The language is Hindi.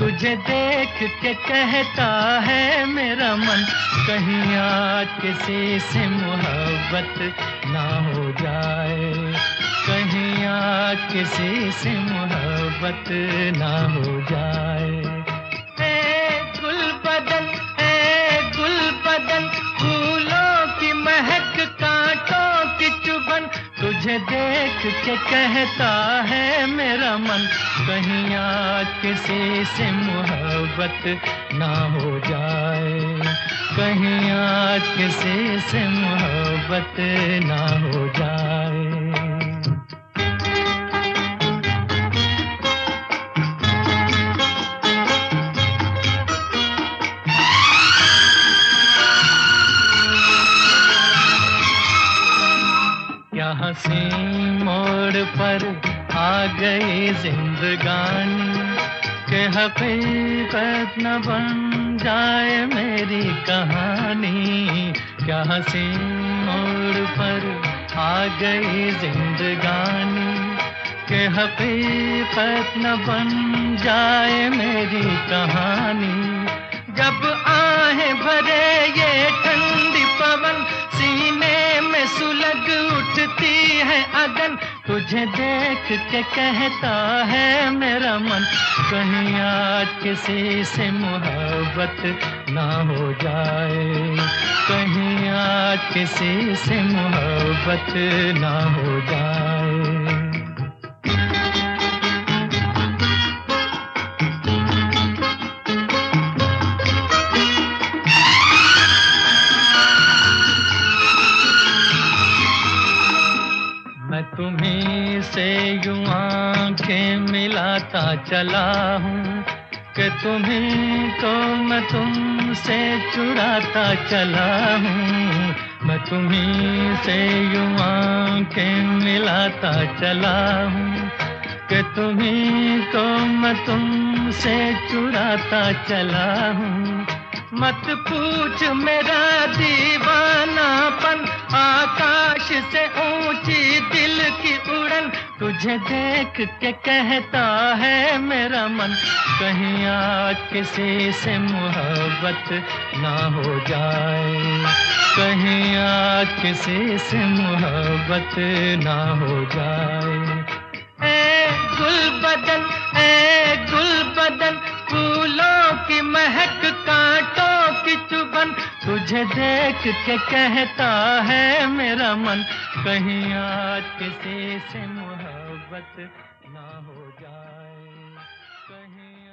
तुझे देख के कहता है मेरा मन, कहीं आज किसी से मोहब्बत ना हो जाए, कहीं आज किसी से मोहब्बत ना हो जाए। गुल बदन फूलों की महक, कांटों की चुभन, तुझे देख के कहता है मेरा मन, कहीं आज किसी से मोहब्बत ना हो जाए, कहीं आज किसी से मोहब्बत ना हो जाए। क्या हंसी मोड़ पर आ गई जिंदगानी, कि हकीकत न बन जाए मेरी कहानी। क्या हंसी मोड़ पर आ गई जिंदगानी, कि हकीकत न बन जाए मेरी कहानी। जब आहें भरे ये ठंडी पवन, सीने में सुलग उठती है अगन, तुझे देख के कहता है मेरा मन, कहीं आज किसी से मोहब्बत ना हो जाए, कहीं आज किसी से मोहब्बत ना हो जाए। मैं तुम्हीं से यूं आंखें मिलाता चला हूँ, कि तुम्हीं को मैं तुमसे चुराता चला हूँ। मैं तुम्हीं से यूं आंखें मिलाता चला हूँ, कि तुम्हीं को मैं तुमसे चुराता चला हूँ। मत पूछ मेरा दीवानापन, आकाश से ऊंची दिल की उड़न, तुझे देख के कहता है मेरा मन, कहीं आज किसी से मोहब्बत ना हो जाए, कहीं आज किसी से मोहब्बत ना हो जाए। गुल बदन फूलों की महक, कांटों की चुभन, तुझे देख के कहता है मेरा मन, कहीं आज किसी से मोहब्बत ना हो जाए, कहीं